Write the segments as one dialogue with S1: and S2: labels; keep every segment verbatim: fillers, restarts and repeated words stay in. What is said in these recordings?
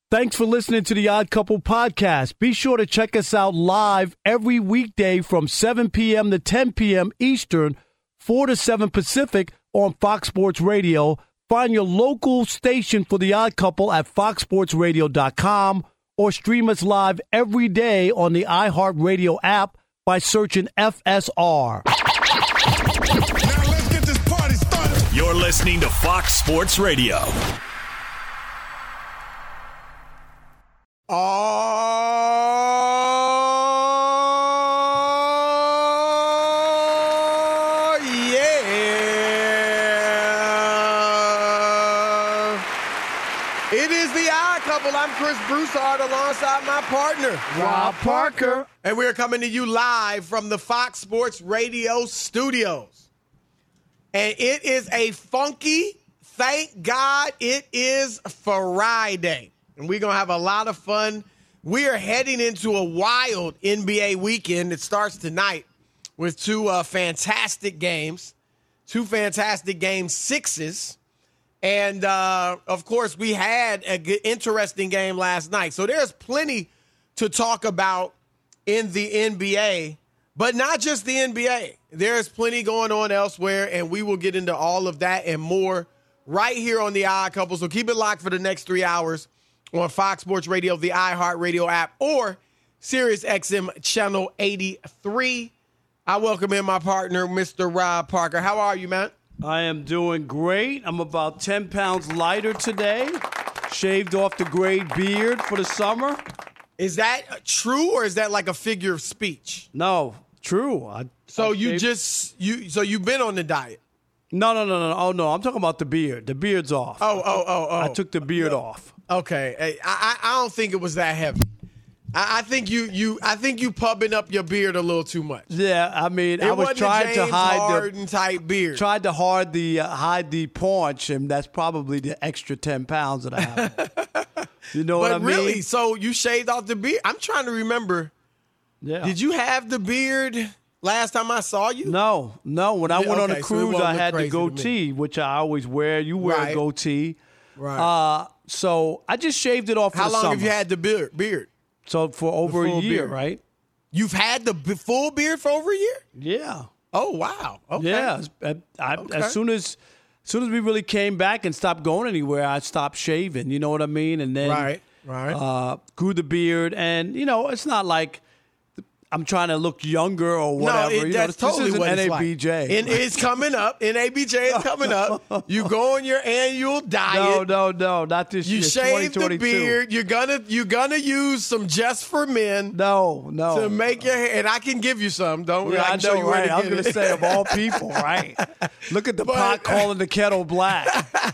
S1: Thanks for listening to the Odd Couple podcast. Be sure to check us out live every weekday from seven p.m. to ten p.m. Eastern, four to seven Pacific on Fox Sports Radio. Find your local station for the Odd Couple at fox sports radio dot com or stream us live every day on the iHeartRadio app by searching F S R.
S2: Now let's get this party started.
S3: You're listening to Fox Sports Radio.
S4: Oh, yeah. It is the Odd Couple. I'm Chris Broussard alongside my partner,
S1: Rob Parker.
S4: And we're coming to you live from the Fox Sports Radio studios. And it is a funky, thank God it is Friday. And we're going to have a lot of fun. We are heading into a wild N B A weekend. It starts tonight with two uh, fantastic games, two fantastic game sixes. And, uh, of course, we had an interesting game last night. So there's plenty to talk about in the N B A, but not just the N B A. There's plenty going on elsewhere, and we will get into all of that and more right here on the Odd Couple. So keep it locked for the next three hours. On Fox Sports Radio, the iHeartRadio app, or Sirius X M Channel eighty-three. I welcome in my partner, Mister Rob Parker. How are you, man?
S1: I am doing great. I'm about ten pounds lighter today. Shaved off the gray beard for the summer.
S4: Is that true, or is that like a figure of speech?
S1: No, true. I,
S4: so
S1: I
S4: you
S1: shaved-
S4: just you so you've been on the diet?
S1: No, no, no, no. Oh, no. I'm talking about the beard. The beard's off.
S4: Oh, oh, oh, oh.
S1: I took the beard
S4: No.
S1: off.
S4: Okay, I, I I don't think it was that heavy. I, I think you you I think you pubbing up your beard a little too much.
S1: Yeah, I mean,
S4: It
S1: I was
S4: wasn't
S1: trying
S4: a
S1: to
S4: James
S1: hide
S4: Harden
S1: the
S4: type beard.
S1: tried to hide the uh, hide the paunch, and that's probably the extra ten pounds that I have. You know
S4: But
S1: what I mean?
S4: really, so you shaved off the beard? I'm trying to remember.
S1: Yeah.
S4: Did you have the beard last time I saw you?
S1: No, no. When I
S4: Yeah,
S1: went on
S4: okay,
S1: a
S4: so it
S1: cruise,
S4: won't
S1: I
S4: look
S1: had the
S4: crazy to me.
S1: goatee, which I always wear. You wear
S4: Right.
S1: a goatee.
S4: Right.
S1: Uh, so I just shaved it off for
S4: How
S1: the
S4: long
S1: summer.
S4: have you had the beard? Beard.
S1: So for over a
S4: full
S1: year,
S4: beard.
S1: right?
S4: You've had the b- full beard for over a year?
S1: Yeah.
S4: Oh wow. Okay.
S1: Yeah. As, I, I-
S4: Okay.
S1: as soon as, as soon as we really came back and stopped going anywhere, I stopped shaving. You know what I mean? And then
S4: Right. Right.
S1: uh, grew the beard, and you know, it's not like I'm trying to look younger or whatever.
S4: No, it,
S1: you know,
S4: that's
S1: this
S4: totally
S1: isn't
S4: what
S1: N
S4: it's
S1: A B J.
S4: like. And it's coming up. N A B J is coming up. You go on your annual
S1: no,
S4: diet.
S1: no, no, not this
S4: You
S1: year.
S4: shave the
S1: twenty twenty-two.
S4: beard. You're gonna you're gonna use some Just for Men
S1: No, no.
S4: to make your hair, and I can give you some. Don't worry.
S1: Yeah,
S4: I
S1: I
S4: can show
S1: know,
S4: you where
S1: right?
S4: to
S1: I was
S4: get
S1: going to
S4: it.
S1: say, of all people, right? Look at the
S4: But-
S1: pot calling the kettle black.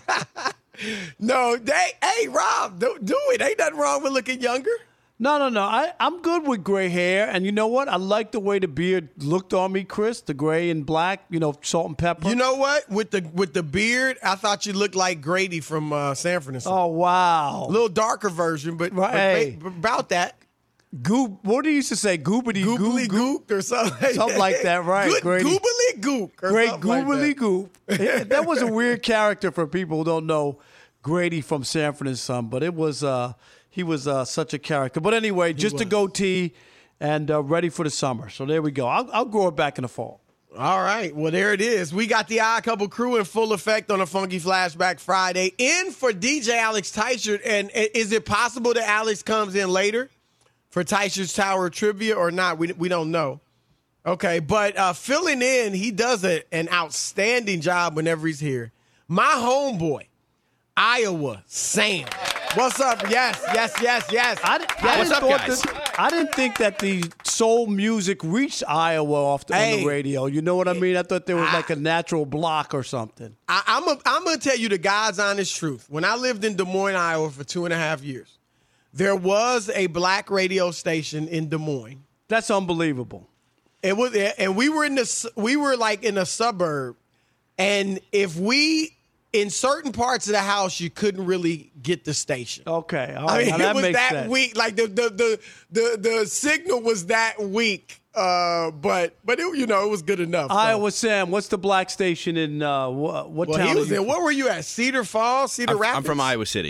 S4: No, they, hey Rob, don't do it. Ain't nothing wrong with looking younger.
S1: No, no, no. I, I'm good with gray hair. And you know what? I like the way the beard looked on me, Chris, the gray and black, you know, salt and pepper.
S4: You know what? With the with the beard, I thought you looked like Grady from uh, San Francisco.
S1: Oh, wow.
S4: A little darker version, but, but
S1: Hey.
S4: ba- about that.
S1: Goop. What do you used to say? Goobity
S4: Goobly
S1: goop.
S4: gook or something.
S1: Something like that, right,
S4: Good,
S1: Grady?
S4: goobly gook. Or
S1: Great
S4: something like
S1: goobly
S4: that.
S1: goop. Yeah, that was a weird character for people who don't know Grady from San Francisco, but it was uh, he was uh, such a character. But anyway, just a
S4: was.
S1: goatee and uh, ready for the summer. So there we go. I'll, I'll grow it back in the fall.
S4: All right. Well, there it is. We got the Odd Couple crew in full effect on a Funky Flashback Friday. In for D J Alex Teichert. And is it possible that Alex comes in later for Teichert's Tower Trivia or not? We, we don't know. Okay. But uh, filling in, he does a, an outstanding job whenever he's here. My homeboy, Iowa, Sam. What's up? Yes, yes, yes, yes.
S1: I, di- I
S4: What's
S1: didn't
S4: up,
S1: thought
S4: guys?
S1: that- I didn't think that the soul music reached Iowa off the, on
S4: Hey.
S1: the radio. You know what I mean? I thought there was
S4: I-
S1: like a natural block or something.
S4: I, I'm a, I'm going to tell you the God's honest truth. When I lived in Des Moines, Iowa for two and a half years, there was a black radio station in Des Moines.
S1: That's unbelievable.
S4: It was, and we were in the, su- we were like in a suburb, and if we, in certain parts of the house, you couldn't really get the station.
S1: Okay. All
S4: I
S1: right.
S4: mean,
S1: now that
S4: it was
S1: makes
S4: that
S1: sense.
S4: weak. Like the the the the, the signal was that weak. Uh, but but it, you know, it was good enough. so.
S1: Iowa Sam, what's the black station in uh, what, what
S4: Well,
S1: town?
S4: he was
S1: are you
S4: in. Where were you at? Cedar Falls, Cedar
S5: I'm,
S4: Rapids.
S5: I'm from Iowa City.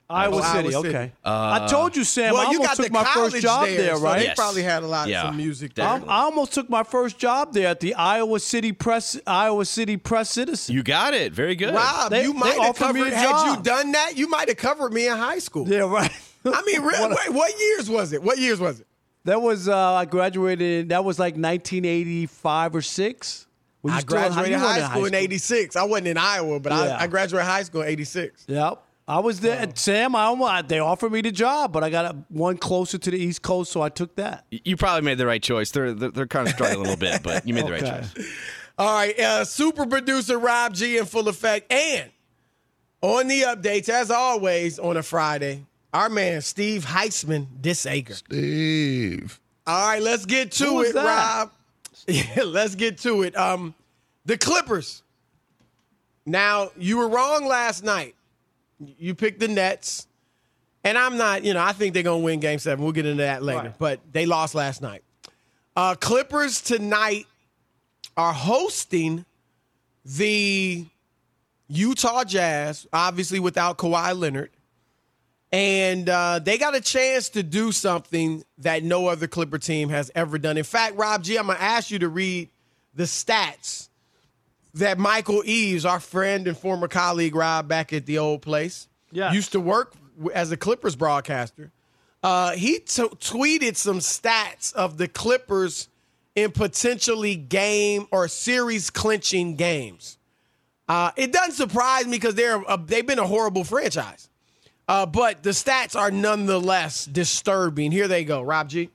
S1: Iowa
S4: Oh,
S1: City,
S4: Iowa City.
S1: okay.
S5: Uh,
S1: I told you, Sam,
S4: Well,
S1: I
S4: you
S1: almost
S4: got
S1: took
S4: the
S1: my
S4: college
S1: first job
S4: there,
S1: there,
S4: so
S1: right?
S4: they
S5: Yes.
S4: probably had a lot
S5: Yeah.
S4: some music there.
S1: I, I almost took my first job there at the Iowa City Press, Iowa City Press Citizen.
S5: You got it. Very good.
S4: Rob,
S1: They-
S4: you
S1: they
S4: might have
S1: offered me
S4: covered.
S1: a
S4: Had
S1: job.
S4: you done that, you might have covered me in high school.
S1: Yeah, right.
S4: I mean, re- wait, what years was it? What years was it?
S1: That was uh, I graduated. That was like nineteen eighty-five or six. Were you
S4: I
S1: still in
S4: graduated
S1: you
S4: high,
S1: weren't
S4: school in eighty-six. I wasn't in Iowa, but
S1: Yeah.
S4: I, I graduated high school in eighty-six.
S1: Yep. I was there. Sam, I almost, they offered me the job, but I got a, one closer to the East Coast, so I took that.
S5: You probably made the right choice. They're they're, they're kind of struggling a little bit, but you made the right
S1: Okay.
S5: choice.
S4: All right, uh, super producer Rob G in full effect. And on the updates, as always, on a Friday, our man Steve Heisman Disager.
S2: Steve.
S4: All right, let's get to
S1: Who is
S4: it,
S1: that?
S4: Rob. Yeah, let's get to it. Um, the Clippers. Now, you were wrong last night. You picked the Nets. And I'm not, you know, I think they're going to win game seven. We'll get into that later.
S1: Right.
S4: But they lost last night. Uh, Clippers tonight are hosting the Utah Jazz, obviously without Kawhi Leonard. And uh, they got a chance to do something that no other Clipper team has ever done. In fact, Rob G, I'm going to ask you to read the stats that Michael Eaves, our friend and former colleague, Rob, back at the old place,
S1: Yes.
S4: used to work w- as a Clippers broadcaster. Uh, he t- tweeted some stats of the Clippers in potentially game or series clinching games. Uh, it doesn't surprise me because they're a, they've been a horrible franchise. Uh, but the stats are nonetheless disturbing. Here they go. Rob G.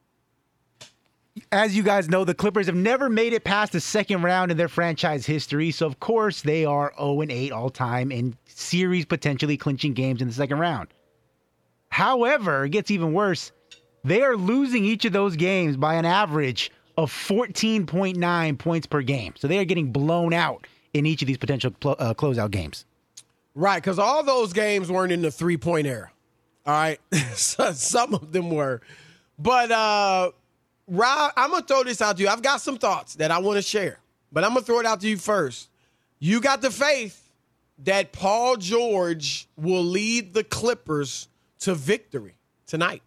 S6: As you guys know, the Clippers have never made it past the second round in their franchise history. So, of course, they are oh and eight all time in series potentially clinching games in the second round. However, it gets even worse. They are losing each of those games by an average of fourteen point nine points per game. So they are getting blown out in each of these potential clo- uh, closeout games.
S4: Right, because all those games weren't in the three-point era. All right? So, some of them were. But, uh, Rob, I'm going to throw this out to you. I've got some thoughts that I want to share, but I'm going to throw it out to you first. You got the faith that Paul George will lead the Clippers to victory tonight.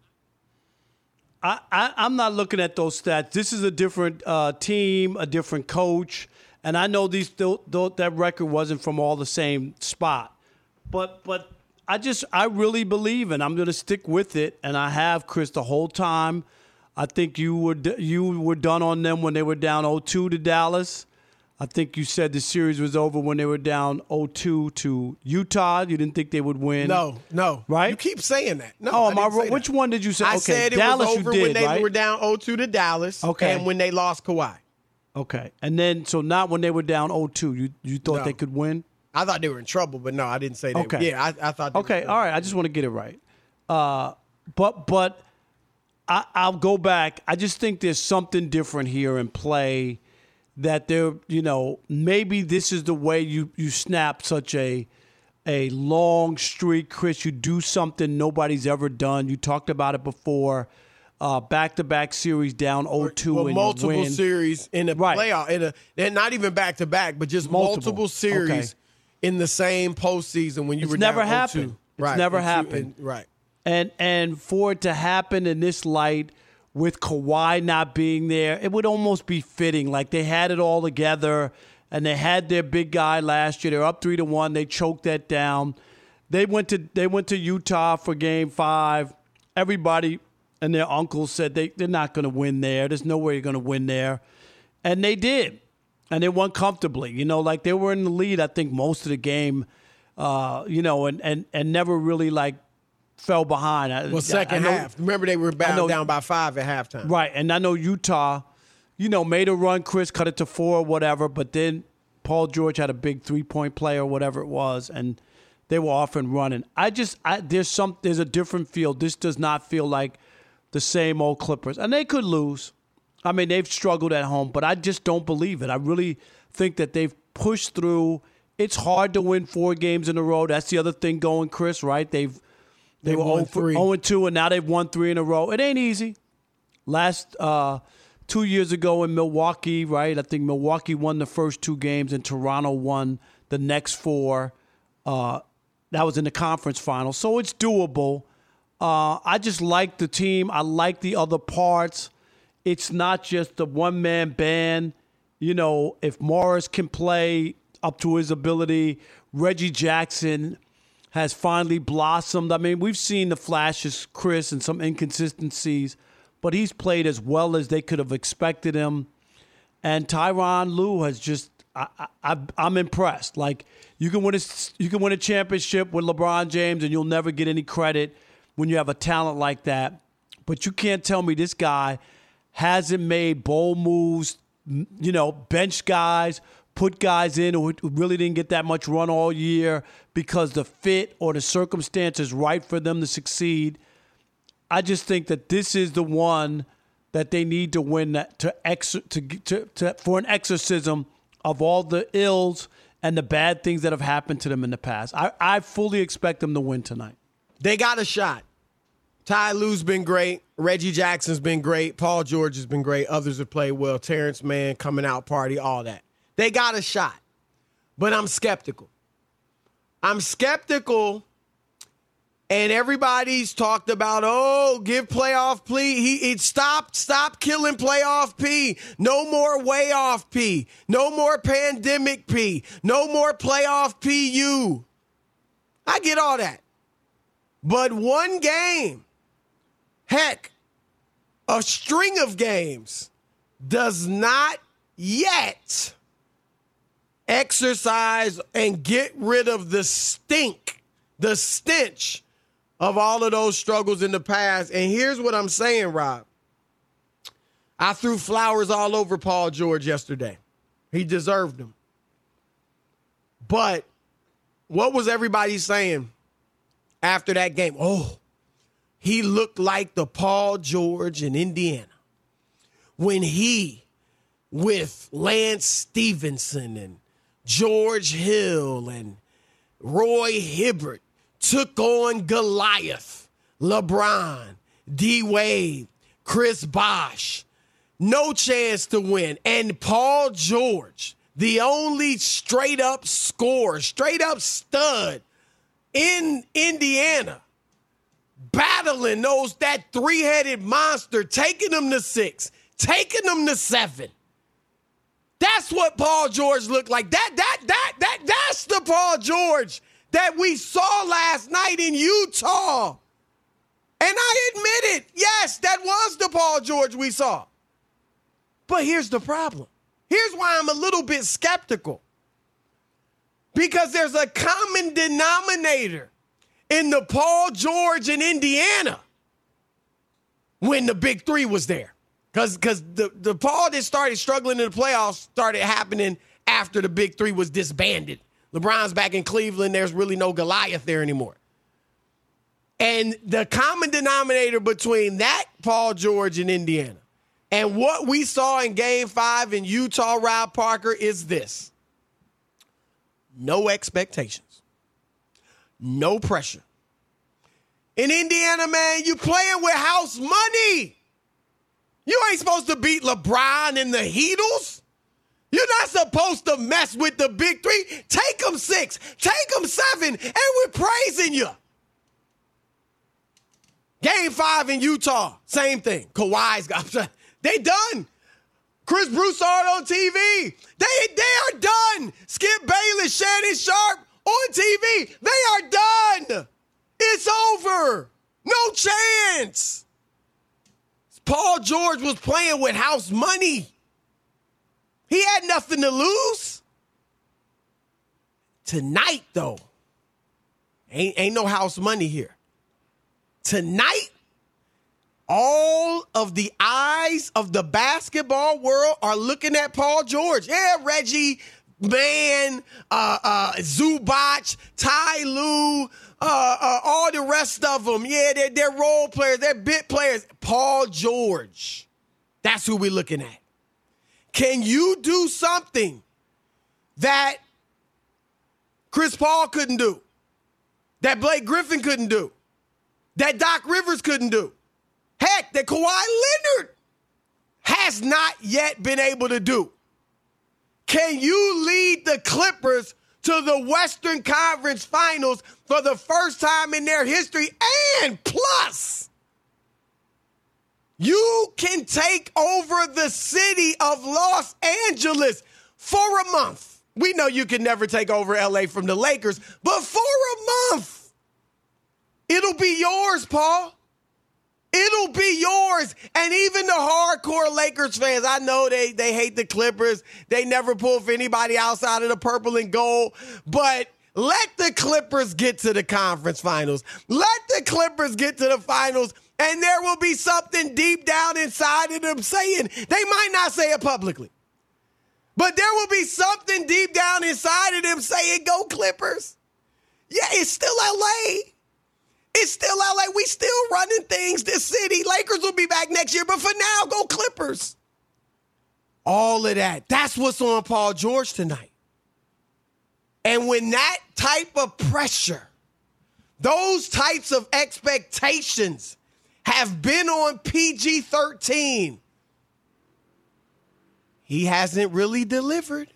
S1: I, I, I'm not looking at those stats. This is a different uh, team, a different coach, and I know these th- th- that record wasn't from all the same spot. But but I just I really believe, and I'm going to stick with it, and I have, Chris, the whole time. I think you were d- you were done on them when they were down oh two to Dallas. I think you said the series was over when they were down oh two to Utah. You didn't think they would win.
S4: No, no.
S1: Right?
S4: You keep saying that. No,
S1: Oh,
S4: I
S1: am I
S4: didn't say
S1: wrong? Which
S4: that.
S1: one did you say?
S4: I
S1: Okay,
S4: said it
S1: Dallas
S4: was
S1: you
S4: over
S1: did,
S4: when they
S1: right?
S4: were down oh two to Dallas
S1: Okay.
S4: and when they lost Kawhi.
S1: Okay, and then so not when they were down oh two. You you thought
S4: No.
S1: they could win?
S4: I thought they were in trouble, but no, I didn't say that.
S1: Okay.
S4: Yeah, I, I thought they
S1: Okay,
S4: were
S1: all right. I just want to get it right. Uh, but but I, I'll go back. I just think there's something different here in play that there, you know, maybe this is the way you, you snap such a a long streak, Chris. You do something nobody's ever done. You talked about it before. Uh, back-to-back series down oh two
S4: well,
S1: and
S4: multiple
S1: you win.
S4: series in a
S1: Right.
S4: playoff. In a, they're not even back to back, but just multiple,
S1: Multiple.
S4: series
S1: Okay.
S4: in the same postseason when you
S1: It's
S4: were
S1: never
S4: down
S1: happened.
S4: oh two.
S1: It's
S4: Right.
S1: never
S4: And two-
S1: happened.
S4: and- right.
S1: And and for it to happen in this light with Kawhi not being there, it would almost be fitting. Like they had it all together and they had their big guy last year. They're up three to one. They choked that down. They went to they went to Utah for game five. Everybody and their uncles said they, they're not going to win there. There's no way you're going to win there. And they did. And they won comfortably. You know, like they were in the lead, I think, most of the game, uh, you know, and, and, and never really, like, fell behind. I-
S4: Well, second
S1: I know-
S4: half. Remember, they were
S1: know-
S4: bound down by five at halftime.
S1: Right. And I know Utah, you know, made a run, Chris, cut it to four or whatever, but then Paul George had a big three-point play or whatever it was, and they were off and running. I just, I, there's some, there's a different feel. This does not feel like the same old Clippers. And they could lose. I mean, they've struggled at home, but I just don't believe it. I really think that they've pushed through. It's hard to win four games in a row. That's the other thing going, Chris, right? They've They
S4: They've
S1: were
S4: won three.
S1: oh and two, and now they've won three in a row. It ain't easy. Last uh, two years ago in Milwaukee, right? I think Milwaukee won the first two games, and Toronto won the next four. Uh, That was in the conference final. So it's doable. Uh, I just like the team. I like the other parts. It's not just the one-man band. You know, if Morris can play up to his ability, Reggie Jackson has finally blossomed. I mean, we've seen the flashes, Chris, and some inconsistencies, but he's played as well as they could have expected him. And Tyronn Lue has just, I, I, I'm impressed. Like, you can win a, you can win a championship with LeBron James, and you'll never get any credit when you have a talent like that. But you can't tell me this guy hasn't made bold moves, you know, bench guys, put guys in who really didn't get that much run all year because the fit or the circumstance is right for them to succeed. I just think that this is the one that they need to win that to, ex, to, to, to for an exorcism of all the ills and the bad things that have happened to them in the past. I, I fully expect them to win tonight.
S4: They got a shot. Ty Lue's been great. Reggie Jackson's been great. Paul George has been great. Others have played well. Terrence Mann, coming out party, all that. They got a shot. But I'm skeptical. I'm skeptical, and everybody's talked about, oh, give playoff P. He, he stop, stop killing playoff P. No more way off P. No more pandemic P. No more playoff P U. I get all that. But one game, heck, a string of games does not yet exercise and get rid of the stink, the stench of all of those struggles in the past. And here's what I'm saying, Rob. I threw flowers all over Paul George yesterday. He deserved them. But what was everybody saying after that game? Oh, he looked like the Paul George in Indiana when he, with Lance Stevenson and George Hill and Roy Hibbert, took on Goliath, LeBron, D-Wade, Chris Bosh. No chance to win. And Paul George, the only straight-up scorer, straight-up stud in Indiana, battling those that three-headed monster, taking them to six, taking them to seven. That's what Paul George looked like. That, that, that, that, that's the Paul George that we saw last night in Utah. And I admit it. Yes, that was the Paul George we saw. But here's the problem. Here's why I'm a little bit skeptical. Because there's a common denominator in the Paul George in Indiana when the big three was there. Because because the, the Paul that started struggling in the playoffs started happening after the big three was disbanded. LeBron's back in Cleveland. There's really no Goliath there anymore. And the common denominator between that Paul George in Indiana and what we saw in Game five in Utah, Rob Parker, is this. No expectations. No pressure. In Indiana, man, you playing with house money. You ain't supposed to beat LeBron and the Heatles. You're not supposed to mess with the big three. Take them six. Take them seven. And we're praising you. Game five in Utah, same thing. Kawhi's got, they done. Chris Broussard on T V. They, they are done. Skip Bayless, Shannon Sharp on T V. They are done. It's over. No chance. Paul George was playing with house money. He had nothing to lose. Tonight, though, ain't, ain't no house money here. Tonight, all of the eyes of the basketball world are looking at Paul George. Yeah, Reggie, Mann, uh, uh, Zubac, Ty Lue, uh, uh, all the rest of them. Yeah, they're, they're role players. They're bit players. Paul George. That's who we're looking at. Can you do something that Chris Paul couldn't do, that Blake Griffin couldn't do, that Doc Rivers couldn't do? Heck, that Kawhi Leonard has not yet been able to do. Can you lead the Clippers to the Western Conference Finals for the first time in their history. And plus, you can take over the city of Los Angeles for a month. We know you can never take over L A from the Lakers, but for a month, it'll be yours, Paul. It'll be yours. And even the hardcore Lakers fans, I know they, they hate the Clippers. They never pull for anybody outside of the purple and gold. But let the Clippers get to the conference finals. Let the Clippers get to the finals, and there will be something deep down inside of them saying, they might not say it publicly, but there will be something deep down inside of them saying, go Clippers. Yeah, it's still L A. It's still L A. We still running things this city. Lakers will be back next year, but for now, go Clippers. All of that. That's what's on Paul George tonight. And when that type of pressure, those types of expectations have been on P G thirteen, he hasn't really delivered.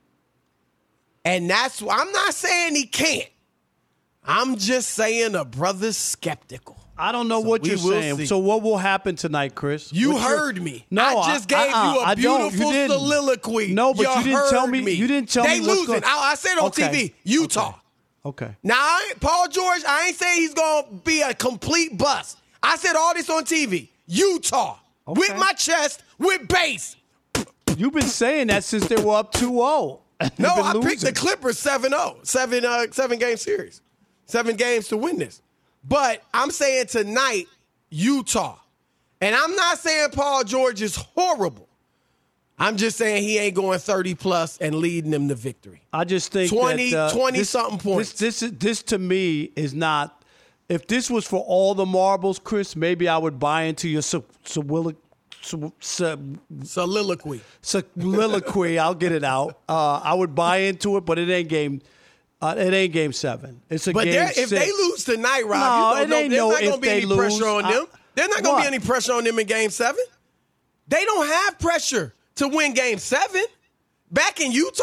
S4: And that's why I'm not saying he can't. I'm just saying a brother's skeptical.
S1: I don't know
S4: So
S1: what
S4: we
S1: you're
S4: will
S1: saying.
S4: see.
S1: So what will happen tonight, Chris?
S4: You
S1: What's your-
S4: heard me.
S1: No,
S4: I just gave
S1: uh-uh,
S4: you a
S1: I don't. You
S4: beautiful
S1: didn't.
S4: soliloquy.
S1: No, but you, didn't tell
S4: heard
S1: me, You didn't tell
S4: they
S1: me what's
S4: losing.
S1: going.
S4: I, I said on
S1: Okay.
S4: T V, Utah.
S1: Okay.
S4: Now, I ain't, Paul George, I ain't saying he's going to be a complete bust. I said all this on T V. Utah.
S1: Okay.
S4: With my chest, with bass.
S1: You've been saying that since they were up two oh.
S4: No, I picked the Clippers seven oh. Seven, uh, seven game series. Seven games to win this. But I'm saying tonight, Utah. And I'm not saying Paul George is horrible. I'm just saying he ain't going thirty plus and leading them to victory.
S1: I just think
S4: twenty,
S1: that, uh,
S4: twenty
S1: this,
S4: something points.
S1: This, this, this to me is not. If this was for all the marbles, Chris, maybe I would buy into your so, so, so, so,
S4: Soliloquy.
S1: soliloquy. I'll get it out. Uh, I would buy into it, but it ain't game. Uh, it ain't game seven. It's a
S4: But
S1: game
S4: they're-
S1: six.
S4: if they lose tonight, Rob,
S1: No,
S4: you
S1: it
S4: don't
S1: ain't
S4: know,
S1: no
S4: there's not
S1: if
S4: going to be
S1: they
S4: any
S1: lose.
S4: pressure on
S1: I-
S4: them. There's not going to
S1: What?
S4: be any pressure on them in game seven. They don't have pressure to win game seven. Back in Utah?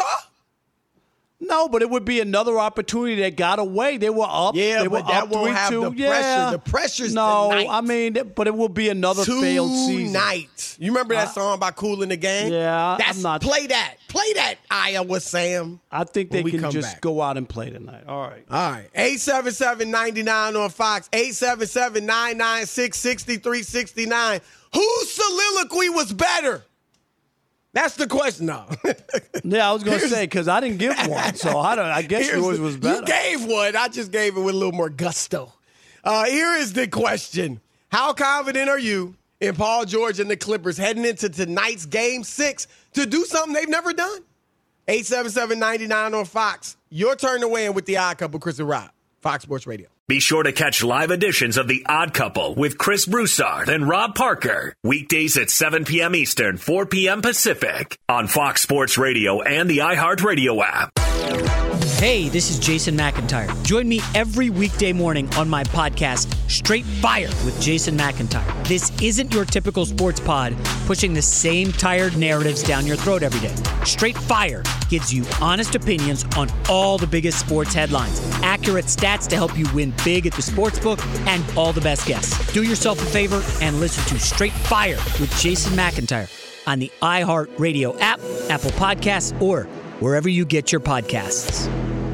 S1: No, but it would be another opportunity that got away. They were up.
S4: Yeah,
S1: they were
S4: but that
S1: up
S4: won't have
S1: three two.
S4: the
S1: Yeah.
S4: pressure. The pressure's
S1: no.
S4: tonight.
S1: I mean, but it will be another failed season.
S4: Tonight. You remember that
S1: I-
S4: song by Kool in the Gang?
S1: Yeah,
S4: That's,
S1: I'm not-
S4: Play that. Play that, Iowa Sam.
S1: I think they
S4: when we
S1: can
S4: come
S1: just
S4: back.
S1: go out and play tonight. All right.
S4: All right. eight seven seven, nine nine on Fox. eight seven seven, nine nine six, six three six nine. Whose soliloquy was better? That's the question now.
S1: Yeah, I was going to say, because I didn't give one, so I don't. I guess
S4: Here's
S1: yours
S4: the-
S1: was better.
S4: You gave one. I just gave it with a little more gusto. Uh, here is the question. How confident are you in Paul George and the Clippers heading into tonight's game six to do something they've never done? eight seven seven, nine nine on Fox. Your turn to weigh in with the Odd Couple, Chris and Rob. Fox Sports Radio.
S3: Be sure to catch live editions of The Odd Couple with Chris Broussard and Rob Parker. Weekdays at seven p.m. Eastern, four p.m. Pacific on Fox Sports Radio and the iHeartRadio app.
S7: Hey, this is Jason McIntyre. Join me every weekday morning on my podcast, Straight Fire with Jason McIntyre. This isn't your typical sports pod pushing the same tired narratives down your throat every day. Straight Fire gives you honest opinions on all the biggest sports headlines, accurate stats to help you win big at the sportsbook, and all the best guests. Do yourself a favor and listen to Straight Fire with Jason McIntyre on the iHeartRadio app, Apple Podcasts, or wherever you get your podcasts.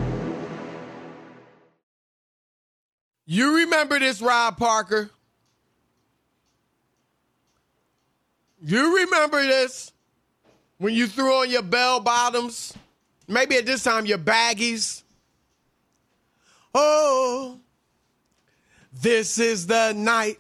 S4: You remember this, Rob Parker? You remember this when you threw on your bell bottoms? Maybe at this time your baggies. Oh, this is the night.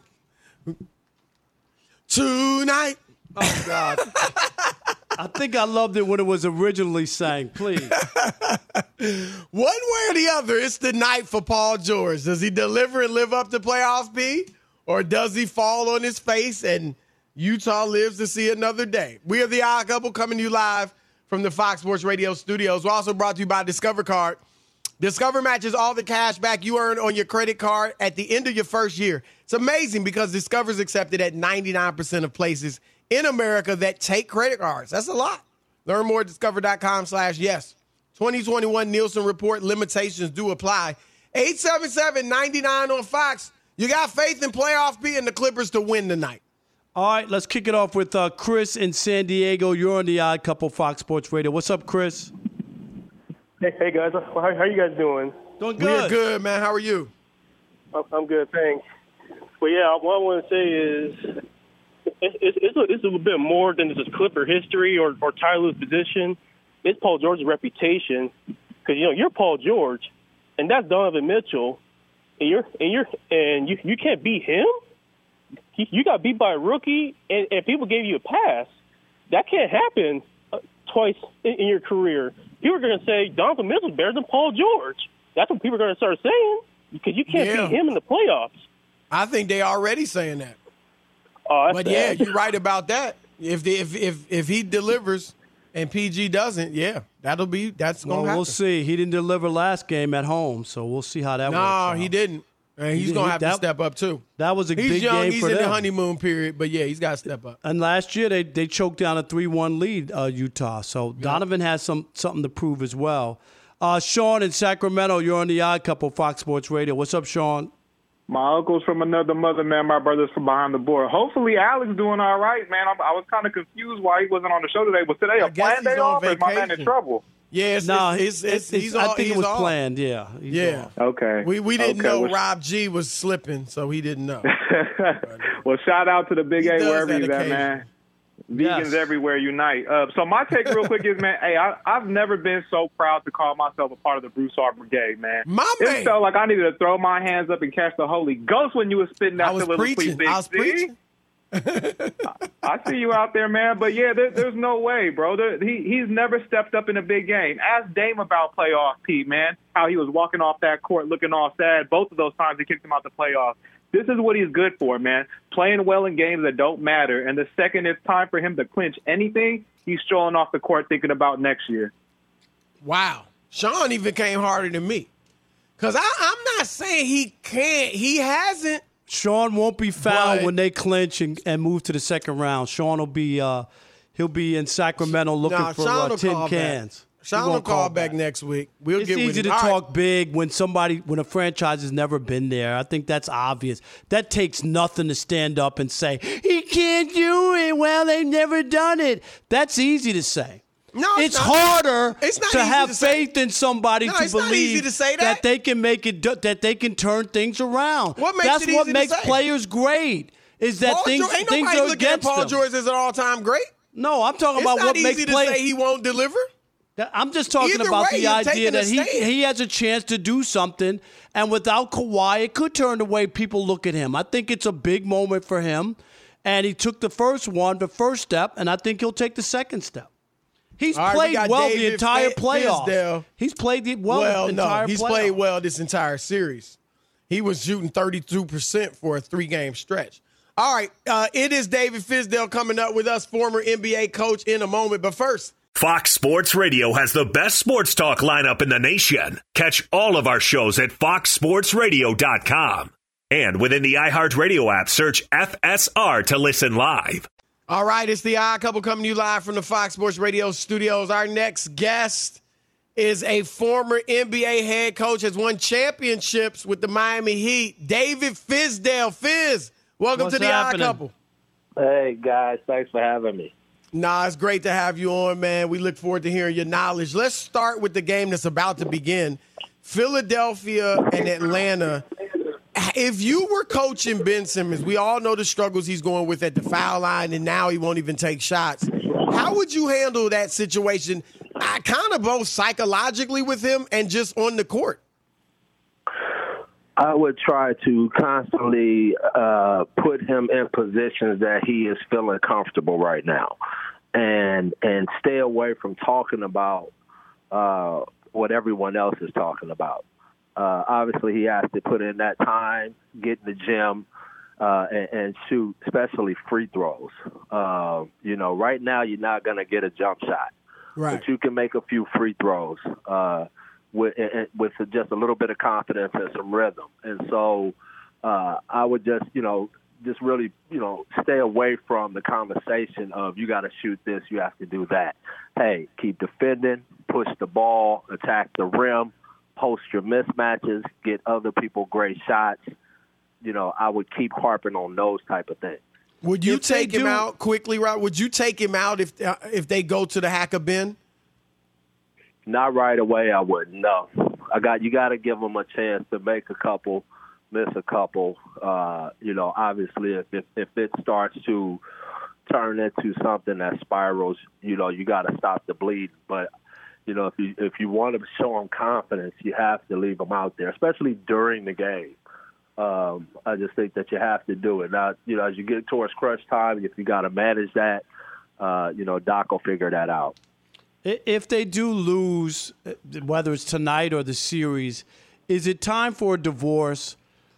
S4: Tonight.
S1: Oh, God. I think I loved it when it was originally sang. Please.
S4: One way or the other, it's the night for Paul George. Does he deliver and live up to playoff B? Or does he fall on his face and Utah lives to see another day? We are the Odd Couple coming to you live from the Fox Sports Radio studios. We're also brought to you by Discover Card. Discover matches all the cash back you earn on your credit card at the end of your first year. It's amazing because Discover's accepted at ninety-nine percent of places in America that take credit cards. That's a lot. Learn more at discover.com slash yes. twenty twenty-one Nielsen Report limitations do apply. eight seven seven, nine nine on Fox. You got faith in playoff P and the Clippers to win tonight.
S1: All right, let's kick it off with uh, Chris in San Diego. You're on the Odd Couple Fox Sports Radio. What's up, Chris?
S8: Hey, hey guys. How, how are you guys doing?
S1: Doing good.
S4: We're good, man. How are you?
S8: I'm good, thanks. Well, yeah, what I want to say is it's, it's, it's, a, it's a little bit more than just Clipper history or, or Ty Lue's position. It's Paul George's reputation because, you know, you're Paul George, and that's Donovan Mitchell, and you're and you're and you you can't beat him. You, you got beat by a rookie, and, and people gave you a pass. That can't happen uh, twice in, in your career. People are going to say Donovan Mitchell's better than Paul George. That's what people are going to start saying because you can't
S4: Yeah.
S8: beat him in the playoffs.
S4: I think they already saying that.
S8: Oh, that's
S4: But
S8: bad.
S4: yeah, you're right about that. If the, if if if he delivers and P G doesn't, yeah, that'll be that's
S1: Well,
S4: gonna happen.
S1: we'll see. He didn't deliver last game at home, so we'll see how that works
S4: No,
S1: out.
S4: he didn't. And he's
S1: He-
S4: gonna
S1: he-
S4: have
S1: that-
S4: to step up too.
S1: That was a
S4: He's
S1: big
S4: young.
S1: game
S4: He's
S1: for
S4: in
S1: them.
S4: the honeymoon period, but yeah, he's got to step up.
S1: And last year they, they choked down a three one lead, uh, Utah. So Donovan has some something to prove as well. Uh, Sean in Sacramento, you're on the Odd Couple, Fox Sports Radio. What's up, Sean?
S9: My uncle's from another mother, man. My brother's from behind the board. Hopefully, Alex doing all right, man. I, I was kind of confused why he wasn't on the show today. Was today
S4: I
S9: a
S4: guess
S9: planned
S4: he's
S9: day
S4: on
S9: off? Or is my man in
S4: vacation.
S9: trouble?
S4: Yeah, it's,
S1: No,
S4: it's, it's, it's, he's
S1: I
S4: all,
S1: think
S4: he's
S1: it was
S4: off.
S1: planned. Yeah, he's
S4: Yeah.
S1: off.
S9: Okay.
S4: We we didn't
S9: Okay,
S4: know
S9: well,
S4: Rob G was slipping, so he didn't know.
S9: well, shout out to the Big
S4: He
S9: A
S4: does
S9: wherever
S4: that
S9: he's at,
S4: occasionally.
S9: man. Vegans
S1: Yes.
S9: everywhere unite. Uh, so my take real quick is, man, hey, I, I've never been so proud to call myself a part of the Broussard Brigade, man.
S4: My
S9: it
S4: man.
S9: felt like I needed to throw my hands up and catch the Holy Ghost when you were spitting that
S4: I was
S9: soliloquy,
S4: preaching.
S9: Big
S4: I was
S9: C.
S4: preaching.
S9: I see you out there, man. But, yeah, there, there's no way, bro. There, he He's never stepped up in a big game. Ask Dame about playoff P, man, how he was walking off that court looking all sad. Both of those times he kicked him out the playoffs. This is what he's good for, man, playing well in games that don't matter. And the second it's time for him to clinch anything, he's strolling off the court thinking about next year.
S4: Wow. Sean even came harder than me. Because I'm not saying he can't. He hasn't.
S1: Sean won't be found
S4: But-
S1: when they clinch and, and move to the second round. Sean will be uh, he'll be in Sacramento looking
S4: Nah,
S1: for
S4: Sean
S1: uh,
S4: will
S1: tin
S4: call back.
S1: cans. He
S4: Sean
S1: won't
S4: will call back next week. We'll
S1: It's
S4: get with
S1: easy
S4: him.
S1: to
S4: All right.
S1: talk big when somebody when a franchise has never been there. I think that's obvious. That takes nothing to stand up and say he can't do it. Well, they've never done it. That's easy to say.
S4: No, it's
S1: it's
S4: not.
S1: harder
S4: It's not
S1: to
S4: easy
S1: have
S4: to say.
S1: faith in somebody
S4: No,
S1: to
S4: it's not
S1: believe
S4: easy to say that.
S1: they can make it do- that they can turn things around.
S4: What makes
S1: that's
S4: it
S1: what
S4: easy to
S1: makes
S4: say?
S1: players great. Is that
S4: Paul
S1: things
S4: George, ain't
S1: things
S4: nobody
S1: are
S4: looking at
S1: against
S4: Paul
S1: them?
S4: George as an all-time great.
S1: No, I'm talking
S4: It's
S1: about
S4: not
S1: what
S4: easy
S1: makes
S4: to
S1: players.
S4: say he won't deliver.
S1: I'm just talking
S4: Either
S1: about
S4: way,
S1: the
S4: you're
S1: idea
S4: taking a
S1: that he
S4: stand.
S1: he has a chance to do something, and without Kawhi, it could turn the way people look at him. I think it's a big moment for him, and he took the first one, the first step, and I think he'll take the second step. He's
S4: All right, we
S1: played
S4: got
S1: well the
S4: David
S1: entire
S4: Fi-
S1: playoffs.
S4: Fisdale.
S1: He's played the, well,
S4: Well,
S1: the
S4: no,
S1: entire
S4: he's
S1: playoffs.
S4: played well this entire series. He was shooting thirty-two percent for a three-game stretch. All right, uh, it is David Fisdale coming up with us, former N B A coach, in a moment. But first,
S3: Fox Sports Radio has the best sports talk lineup in the nation. Catch all of our shows at fox sports radio dot com. And within the iHeartRadio app, search F S R to listen live.
S4: all right, it's the Odd Couple coming to you live from the Fox Sports Radio studios. Our next guest is a former N B A head coach, has won championships with the Miami Heat, David Fisdale. Fizz, welcome
S1: What's
S4: to the
S1: happening?
S4: Odd Couple.
S8: Hey, guys, thanks for having me.
S4: Nah, it's great to have you on, man. We look forward to hearing your knowledge. Let's start with the game that's about to begin. Philadelphia and Atlanta. If you were coaching Ben Simmons, we all know the struggles he's going with at the foul line, and now he won't even take shots. How would you handle that situation, I kind of both psychologically with him and just on the court?
S10: I would try to constantly uh, put him in positions that he is feeling comfortable right now, and and stay away from talking about uh, what everyone else is talking about. Uh, obviously, he has to put in that time, get in the gym, uh, and, and shoot, especially free throws. Uh, you know, right now you're not going to get a jump shot,
S4: Right.
S10: but you can make a few free throws. Uh, with with just a little bit of confidence and some rhythm. And so uh, I would just, you know, just really, you know, stay away from the conversation of you got to shoot this, you have to do that. Hey, keep defending, push the ball, attack the rim, post your mismatches, get other people great shots. You know, I would keep harping on those type of things.
S4: Would you
S1: If they
S4: take him
S1: do-
S4: out quickly, Rob? Would you take him out if uh, if they go to the Hacker bin?
S10: Not right away, I wouldn't. No, I got you. Got to give them a chance to make a couple, miss a couple. Uh, you know, obviously, if, if if it starts to turn into something that spirals, you know, you got to stop the bleed. But you know, if you if you want to show them confidence, you have to leave them out there, especially during the game. Um, I just think that you have to do it. Now, you know, as you get towards crunch time, if you got to manage that, uh, you know, Doc will figure that out.
S1: If they do lose, whether it's tonight or the series, is it time for a divorce?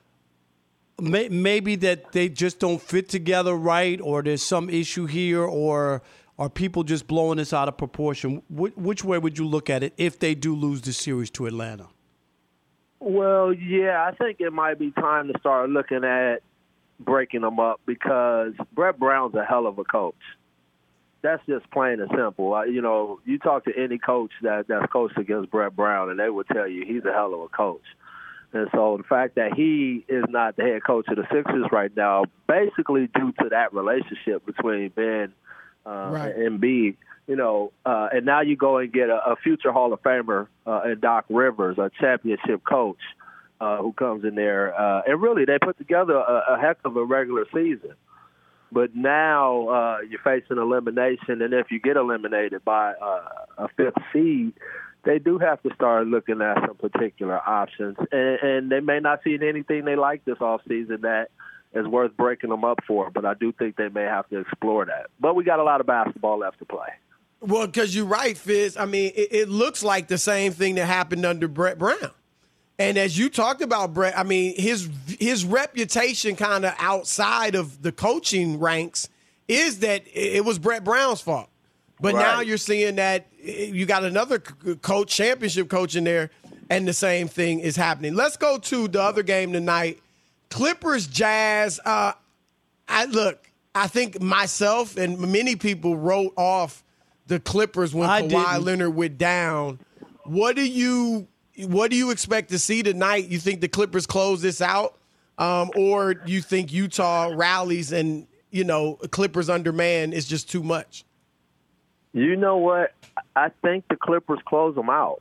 S1: May- Maybe that they just don't fit together right, or there's some issue here, or are people just blowing this out of proportion? Wh- which way would you look at it if they do lose the series to Atlanta?
S10: Well, yeah, I think it might be time to start looking at breaking them up because Brett Brown's a hell of a coach. That's just plain and simple. Uh, you know, you talk to any coach that, that's coached against Brett Brown, and they will tell you he's a hell of a coach. And so the fact that he is not the head coach of the Sixers right now, basically due to that relationship between Ben uh,
S4: Right.
S10: and Embiid, you know, uh, and now you go and get a, a future Hall of Famer uh, in Doc Rivers, a championship coach uh, who comes in there. Uh, and really, they put together a, a heck of a regular season. But now uh, you're facing elimination, and if you get eliminated by uh, a fifth seed, they do have to start looking at some particular options. And, and they may not see anything they like this offseason that is worth breaking them up for, but I do think they may have to explore that. But we got a lot of basketball left to play.
S4: Well, because you're right, Fizz. I mean, it, it looks like the same thing that happened under Brett Brown. And as you talked about, Brett, I mean, his his reputation kind of outside of the coaching ranks is that it was Brett Brown's fault. But
S10: Right.
S4: now you're seeing that you got another c- coach, championship coach in there, and the same thing is happening. Let's go to the other game tonight. Clippers Jazz. Uh, I look, I think myself and many people wrote off the Clippers when
S1: I
S4: Kawhi
S1: didn't.
S4: Leonard went down. What do you what do you expect to see tonight? You think the Clippers close this out, um, or you think Utah rallies and you know Clippers underman is just too much?
S10: You know what? I think the Clippers close them out.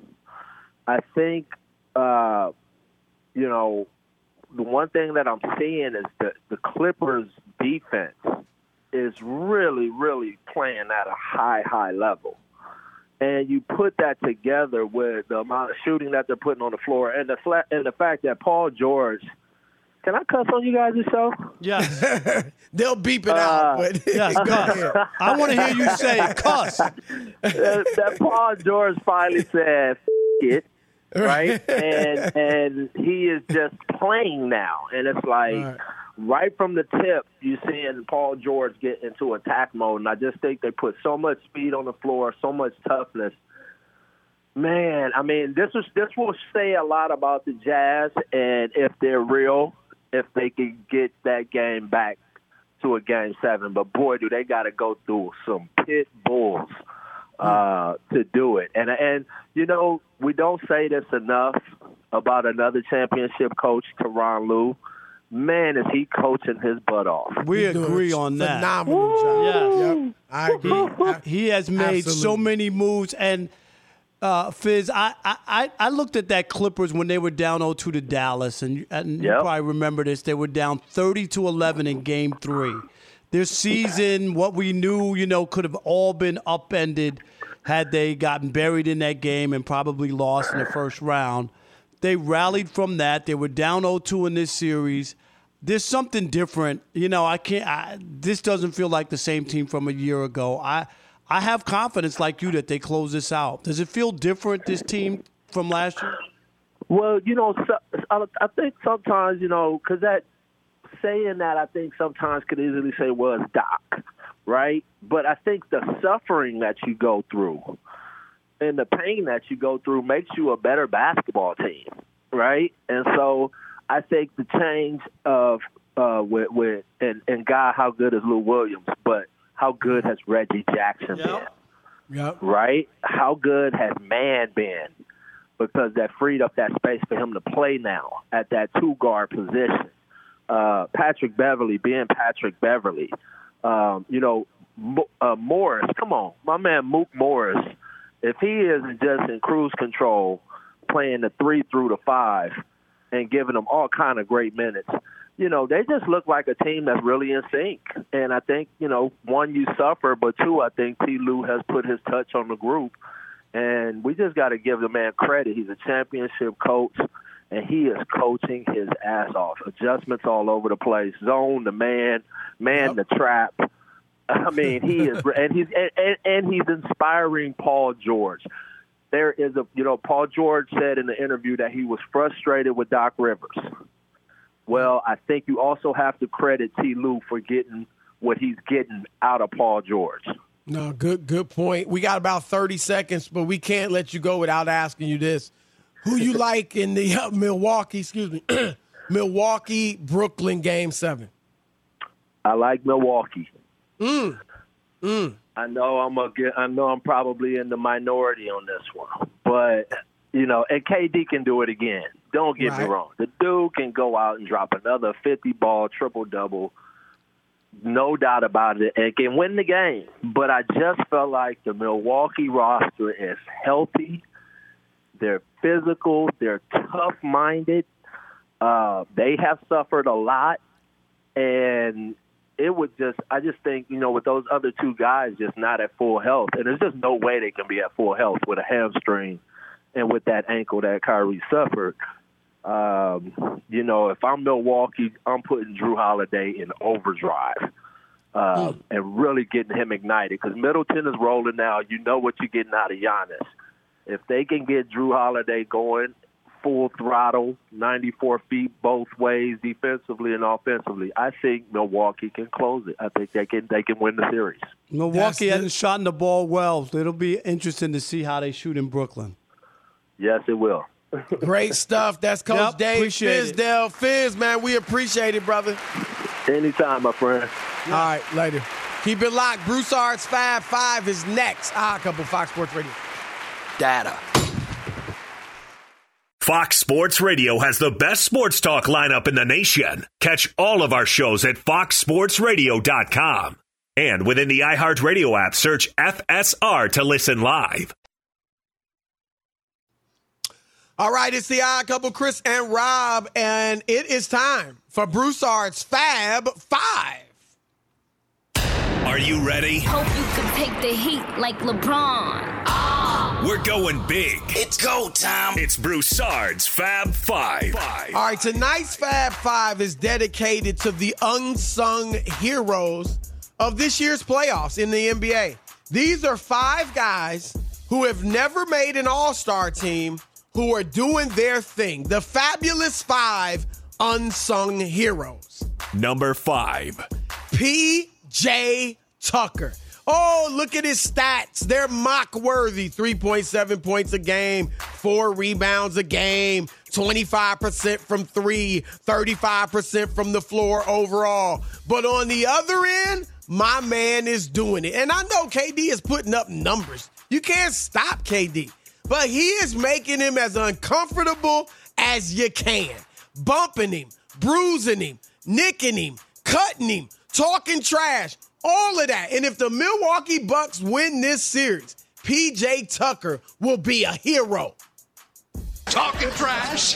S10: I think, uh, you know, the one thing that I'm seeing is that the Clippers' defense is really, really playing at a high, high level. And you put that together with the amount of shooting that they're putting on the floor and the flat, and the fact that Paul George – can I cuss on you guys' show?
S1: Yes.
S4: They'll beep it
S10: Uh,
S4: out, but
S1: Yes,
S4: go
S1: cuss.
S4: ahead.
S1: I want to hear you say cuss.
S10: that, that Paul George finally said, F- it, right? and and he is just playing now. And it's like
S4: Right.
S10: right from the tip, you're seeing Paul George get into attack mode. And I just think they put so much speed on the floor, so much toughness. Man, I mean, this is this will say a lot about the Jazz, and if they're real, if they can get that game back to a game seven. But boy, do they got to go through some pit bulls uh, to do it. And and you know, we don't say this enough about another championship coach, Tyronn Lue. Man, is he coaching his butt off?
S1: We
S4: He's doing
S1: agree
S4: a
S1: on that.
S4: Phenomenal job.
S1: Yes.
S4: Yep. I agree. I-
S1: He has made so
S4: Absolutely.
S1: many moves. And, uh, Fizz, I, I, I looked at that Clippers when they were down oh two to Dallas. And, and you
S10: Yep.
S1: probably remember this. They were down thirty to eleven in game three. This season, what we knew, you know, could have all been upended had they gotten buried in that game and probably lost in the first round. They rallied from that. They were down oh two in this series. There's something different. You know, I can't I, this doesn't feel like the same team from a year ago. I I have confidence like you that they close this out. Does it feel different, this team from last year?
S10: Well, you know, so, I, I think sometimes, you know, because that saying that I think sometimes could easily say, well, it's Doc, right? But I think the suffering that you go through and the pain that you go through makes you a better basketball team, right? And so I think the change of uh, with with and and God, how good is Lou Williams, but how good has Reggie Jackson
S4: Yep.
S10: been?
S4: Yep.
S10: Right? How good has Man been? Because that freed up that space for him to play now at that two guard position. Uh, Patrick Beverly being Patrick Beverly. Um, you know, Mo- uh, Morris, come on, my man Mook Morris. If he isn't just in cruise control, playing the three through the five, and giving them all kind of great minutes, you know, they just look like a team that's really in sync. And I think, you know, one, you suffer, but two, I think T. Lue has put his touch on the group. And we just got to give the man credit. He's a championship coach, and he is coaching his ass off. Adjustments all over the place, zone, the man, man, yep. the trap. I mean, he is, and he's and, and he's inspiring Paul George. There is a, you know, Paul George said in the interview that he was frustrated with Doc Rivers. Well, I think you also have to credit T. Lue for getting what he's getting out of Paul George.
S4: No, good good point. We got about thirty seconds, but we can't let you go without asking you this. Who you like in the uh, Milwaukee, excuse me, Milwaukee-Brooklyn Game seven?
S10: I like Milwaukee.
S4: Mm. Mm.
S10: I know I'm a get, I know I'm probably in the minority on this one, but you know, and K D can do it again. Don't get right. me wrong. The dude can go out and drop another fifty ball triple double. No doubt about it, and can win the game. But I just felt like the Milwaukee roster is healthy. They're physical. They're tough-minded. Uh, they have suffered a lot, and it would just – I just think, you know, with those other two guys just not at full health, and there's just no way they can be at full health with a hamstring and with that ankle that Kyrie suffered. Um, you know, if I'm Milwaukee, I'm putting Drew Holiday in overdrive uh, mm. and really getting him ignited because Middleton is rolling now. You know what you're getting out of Giannis. If they can get Drew Holiday going full throttle, ninety-four feet both ways, defensively and offensively, I think Milwaukee can close it. I think they can they can win the series.
S1: Milwaukee hasn't shot the ball well. It'll be interesting to see how they shoot in Brooklyn.
S10: Yes, it will.
S4: Great stuff. That's Coach
S1: yep,
S4: Dave Fizdale. Fizz, man, we appreciate it, brother.
S10: Anytime, my friend.
S4: All right, later. Keep it locked. Broussard's Fab Five is next. Ah, couple Fox Sports Radio.
S3: Data. Fox Sports Radio has the best sports talk lineup in the nation. Catch all of our shows at fox sports radio dot com. And within the iHeartRadio app, search F S R to listen live.
S4: All right, it's the Odd Couple, Chris and Rob, and it is time for Broussard's Fab Five.
S3: Are you ready?
S11: Hope you can take the heat like LeBron. Ah.
S3: We're going big.
S2: It's go time.
S3: It's Broussard's Fab Five. Five.
S4: All right, tonight's Fab Five is dedicated to the unsung heroes of this year's playoffs in the N B A. These are five guys who have never made an all-star team who are doing their thing. The Fabulous Five Unsung Heroes.
S3: Number five.
S4: P J. Tucker. Oh, look at his stats. They're mock-worthy. three point seven points a game, four rebounds a game, twenty-five percent from three, thirty-five percent from the floor overall. But on the other end, my man is doing it. And I know K D is putting up numbers. You can't stop K D. But he is making him as uncomfortable as you can. Bumping him, bruising him, nicking him, cutting him, talking trash, all of that. And if the Milwaukee Bucks win this series, P J. Tucker will be a hero.
S2: Talking trash.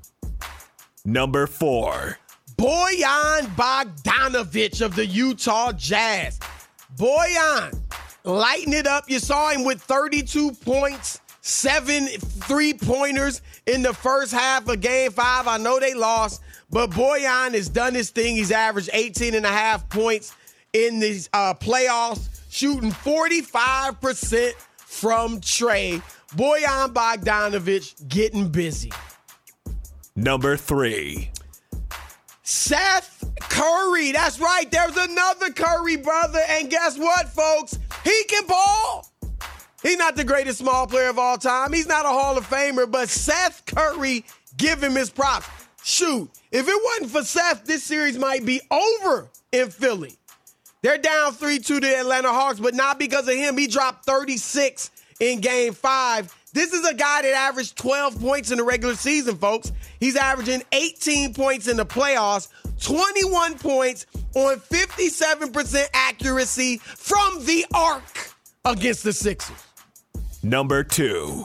S3: Number four.
S4: Bojan Bogdanović of the Utah Jazz. Bojan, lighten it up. You saw him with thirty-two points, seven three-pointers in the first half of Game five. I know they lost, but Bojan has done his thing. He's averaged eighteen and a half points in these uh, playoffs, shooting forty-five percent from Trey. Bojan Bogdanović getting busy.
S3: Number three.
S4: Seth Curry. That's right. There's another Curry brother. And guess what, folks? He can ball. He's not the greatest small player of all time. He's not a Hall of Famer, but Seth Curry, give him his props. Shoot, if it wasn't for Seth, this series might be over in Philly. They're down three two to the Atlanta Hawks, but not because of him. He dropped thirty-six in game five. This is a guy that averaged twelve points in the regular season, folks. He's averaging eighteen points in the playoffs, twenty-one points on fifty-seven percent accuracy from the arc against the Sixers.
S3: Number two.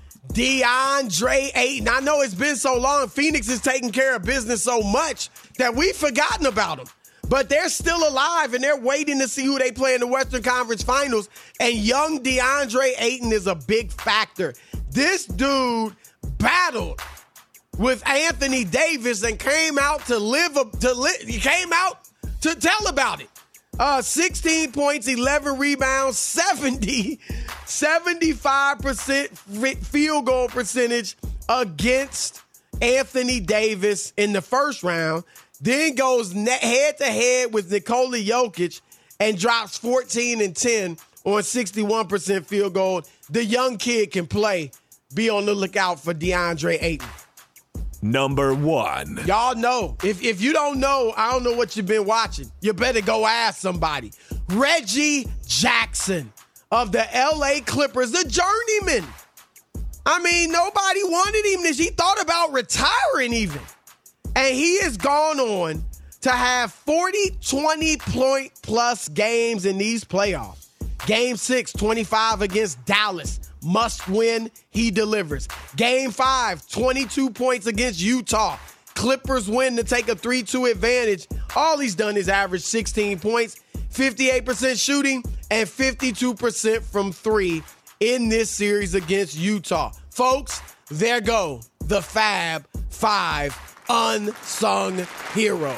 S4: DeAndre Ayton. I know it's been so long. Phoenix is taking care of business so much that we've forgotten about them. But they're still alive, and they're waiting to see who they play in the Western Conference Finals. And young DeAndre Ayton is a big factor. This dude battled with Anthony Davis and came out to live. To li- he came out to tell about it. Uh, sixteen points, eleven rebounds, seventy, seventy-five percent field goal percentage against Anthony Davis in the first round. Then goes head to head with Nikola Jokic and drops fourteen and ten on sixty-one percent field goal. The young kid can play. Be on the lookout for DeAndre Ayton.
S3: Number one.
S4: Y'all know. If if you don't know, I don't know what you've been watching. You better go ask somebody. Reggie Jackson of the L A Clippers, the journeyman. I mean, nobody wanted him this. He thought about retiring even. And he has gone on to have forty, twenty-point plus games in these playoffs. Game six, twenty-five against Dallas. Must win, he delivers. Game five, twenty-two points against Utah. Clippers win to take a three two advantage. All he's done is average sixteen points, fifty-eight percent shooting, and fifty-two percent from three in this series against Utah. Folks, there go the Fab Five unsung hero.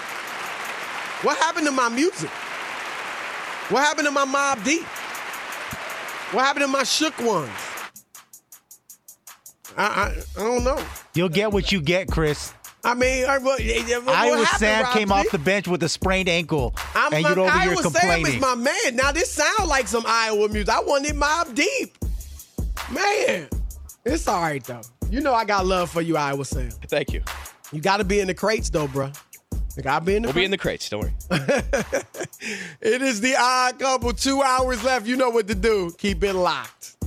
S4: What happened to my music? What happened to my Mobb Deep? What happened to my Shook ones? I, I I don't know.
S6: You'll get what you get, Chris.
S4: I mean, what, what
S6: Iowa
S4: happened,
S6: Sam
S4: Rob
S6: came
S4: G?
S6: off the bench with a sprained ankle,
S4: I'm,
S6: and you're over
S4: Iowa
S6: here
S4: Sam
S6: complaining.
S4: is my man. Now this sounds like some Iowa music. I wanted Mobb Deep. Man, it's all right though. You know I got love for you, Iowa Sam.
S5: Thank you.
S4: You got to be in the crates though, bro. You got to be in the.
S5: We'll
S4: crates.
S5: be in the crates. Don't worry.
S4: It is the Odd Couple. Two hours left. You know what to do. Keep it locked.